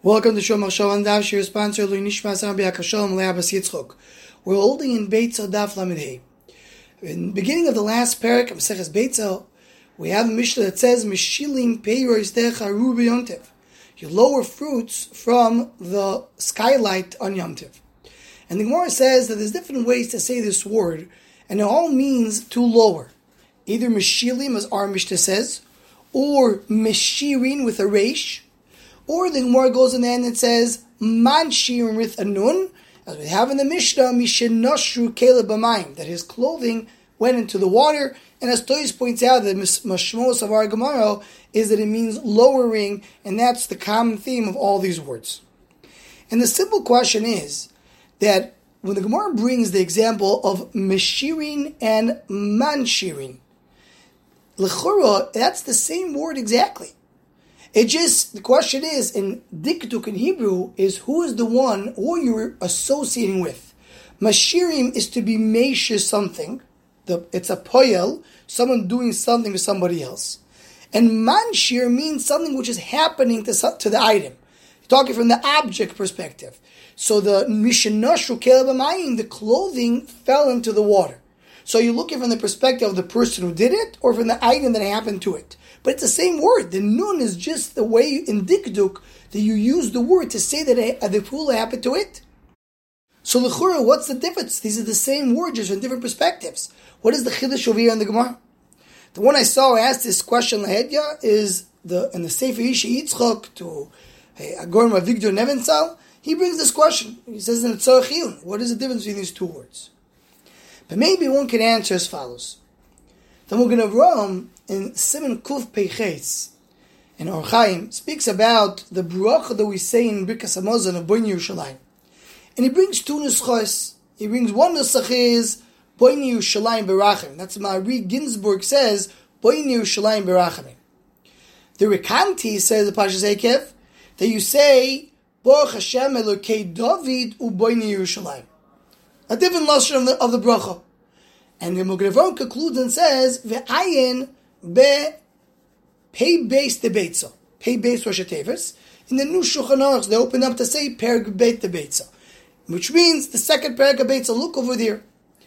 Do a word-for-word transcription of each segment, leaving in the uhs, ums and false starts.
Welcome to Shomar Shalom Daf. Shir sponsor Lui Nishmas Rabbi Akashom Le'Abbas Yitzchok. We're holding in Beitzel Daf Lamed Hey. In the beginning of the last parak of Maseches Beitzel, we have a Mishnah that says Mishilim Peiros Decha Rubi Yom Tov. You lower fruits from the skylight on Yom Tov. And the Gemara says that there's different ways to say this word, and it all means to lower. Either Mishilim, as our Mishnah says, or Mishirin with a resh. Or the Gemara goes in the end and says, Man shirim with a nun, as we have in the Mishnah, Mishinashru Kele B'mayim, that his clothing went into the water, and as Toys points out, the Mashmos of our Gemara is that it means lowering, and that's the common theme of all these words. And the simple question is, that when the Gemara brings the example of Mishirin and Manshirin, L'chora, that's the same word exactly. It just, the question is, in diktuk in Hebrew, is who is the one, who you're associating with. Mashirim is to be meisher something. The, it's a poyel, someone doing something to somebody else. And manshir means something which is happening to, to the item. You're talking from the object perspective. So the mishinashru kelebamayim, the clothing fell into the water. So you're looking from the perspective of the person who did it, or from the item that happened to it. But it's the same word. The nun is just the way in dikduk that you use the word to say that the pool happened to it. So l'chura, what's the difference? These are the same words, just from different perspectives. What is the chiddush over here in the Gemara? The one I saw asked this question lahedya is the in the Sefer Isha Yitzchok to Agorim Avigdor Nevensal. He brings this question. He says in the Tzorach Iyun, what is the difference between these two words? But maybe one can answer as follows. The Magen Avraham in Siman Kuf Peiches in Or Chaim speaks about the bracha that we say in Birkas Hamazon of Boini Yerushalayim. And he brings two nuschos. He brings one nusach is Boini Yerushalayim Berachim. That's Ma'ari Ginsburg says Boini Yerushalayim Berachim. The Rekanti says the Pashas Ekev that you say Baruch Hashem Elokei David U Boini Yerushalayim. A different lashon of the, of the bracha. And the Magen Avraham concludes and says, Ve'ayin be pei beis de beitza. Pei beis Rosh Hashanah. In the new Shulchan Aruch, they open up to say, Perek beit de beitza. Which means, the second Perek of beitza, look over there.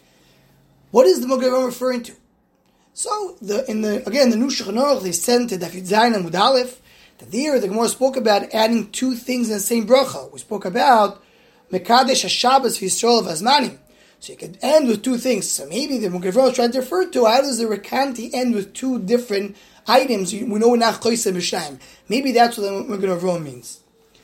What is the Magen Avraham referring to? So, the, in the again, the new Shulchan Aruch, they sent to Dafid Zayin and Mud Aleph, that there, the Gemara spoke about adding two things in the same bracha. We spoke about Mekadesh HaShabbos V'Yisrael V'Azmanim. So you could end with two things. So maybe the Magen Avraham is trying to refer to how does the Rekanti end with two different items? We know nach Choyse B'Shaim. Maybe that's what the Magen Avraham means.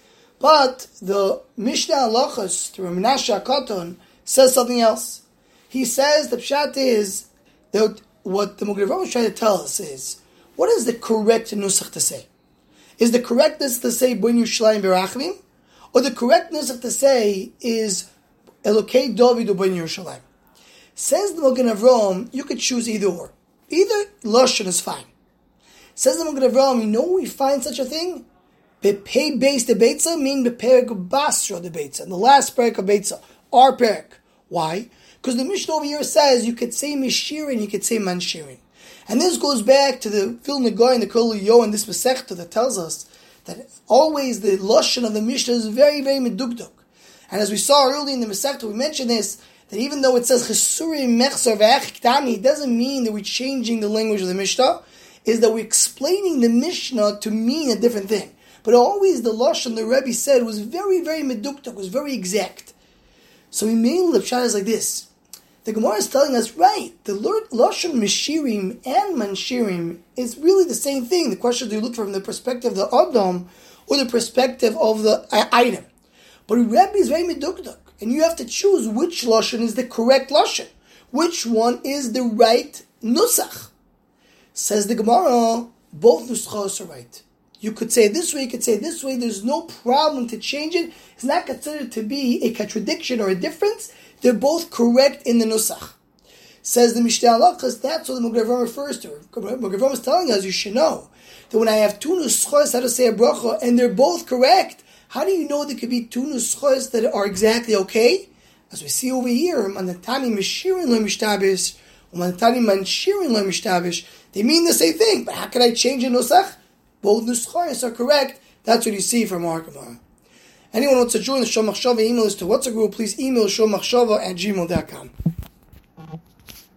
But the Mishnah Halachos, the Menashe HaKatan, says something else. He says the pshat is that what the Magen Avraham is trying to tell us is what is the correct nusach to say? Is the correctness to say Boini Yerushalayim Berachim, or the correctness of to say is Elokei David u'Boini Yerushalayim? Says the Magen Avraham, you could choose either or. Either lashon is fine. Says the Magen Avraham, you know where we find such a thing? Bepei beis de beitza mean beperek basra de beitza. And the last perek of beitza, our perek. Why? Because the Mishnah over here says you could say mishirin, you could say manshirin. And this goes back to the Vil Nagoy and the Kol Yo and this Masechta that tells us that always the lashon of the Mishnah is very, very medukduk. And as we saw earlier in the Masechta, we mentioned this, that even though it says Chesuri Mechzer Ve'ach Ktani, it doesn't mean that we're changing the language of the Mishnah, is that we're explaining the Mishnah to mean a different thing. But always the lashon the Rebbe said was very, very medukduk, was very exact. So we made the pshat is like this. The Gemara is telling us, right, the lashon mishirim and manshirim is really the same thing. The question is, do you look from the perspective of the Adam or the perspective of the uh, item? But Rebbe is very medukduk, and you have to choose which lashon is the correct lashon. Which one is the right nusach? Says the Gemara, both nuschos are right. You could say it this way, you could say it this way, there's no problem to change it. It's not considered to be a contradiction or a difference. They're both correct in the nusach. Says the Mishnah Halachos, that's what the Magen Avraham refers to. Magen Avraham is telling us, you should know, that when I have two nuschos, how to say a bracha, and they're both correct, how do you know there could be two nuschos that are exactly okay? As we see over here, Manatani Meshirin lo mishtabish, Manatani Manshirin lo mishtabish, they mean the same thing, but how can I change a nusach? Both nuschos are correct. That's what you see from our Gemara. Anyone who wants to join the Shom Machshava email list to what's a group, please email shom machshava at gmail dot com.